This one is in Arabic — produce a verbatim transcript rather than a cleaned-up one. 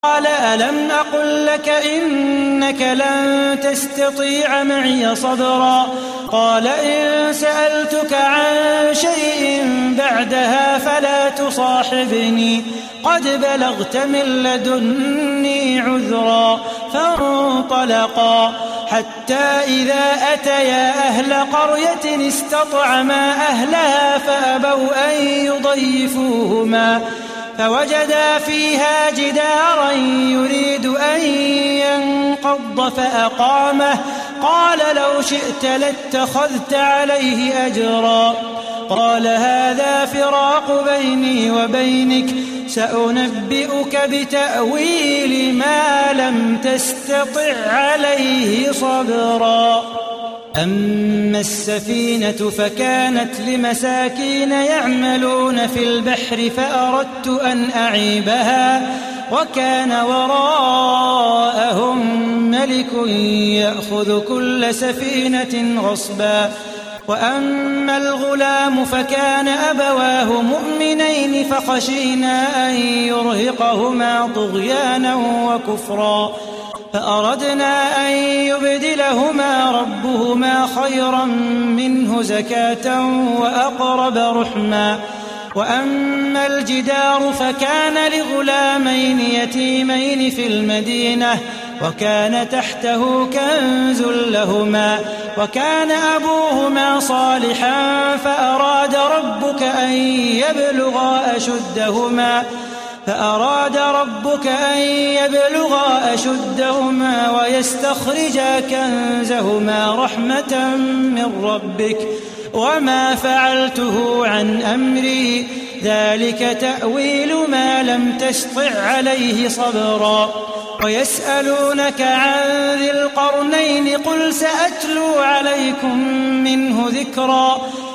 قال ألم أقل لك إنك لن تستطيع معي صبرا قال إن سألتك عن شيء بعدها فلا تصاحبني قد بلغت من لدني عذرا فانطلقا حتى إذا أتيا أهل قرية استطعما أهلها فأبوا أن يضيفوهما فوجدا فيها جدارا يريد أن ينقض فأقامه قال لو شئت لاتخذت عليه أجرا قال هذا فراق بيني وبينك سأنبئك بتأويل ما لم تستطع عليه صبرا أما السفينة فكانت لمساكين يعملون في البحر فأردت أن أعيبها وكان وراءهم ملك يأخذ كل سفينة غصبا وأما الغلام فكان أبواه مؤمنين فخشينا أن يرهقهما طغيانا وكفرا فأردنا أن يبدلهما ربهما خيرا منه زكاة وأقرب رحما وأما الجدار فكان لغلامين يتيمين في المدينة وكان تحته كنز لهما وكان أبوهما صالحا فأراد ربك أن يبلغا أشدهما فأراد ربك أن يبلغا أشدهما ويستخرجا كنزهما رحمة من ربك وما فعلته عن أمري ذلك تأويل ما لم تسطع عليه صبرا ويسألونك عن ذي القرنين قل سأتلو عليكم منه ذكرا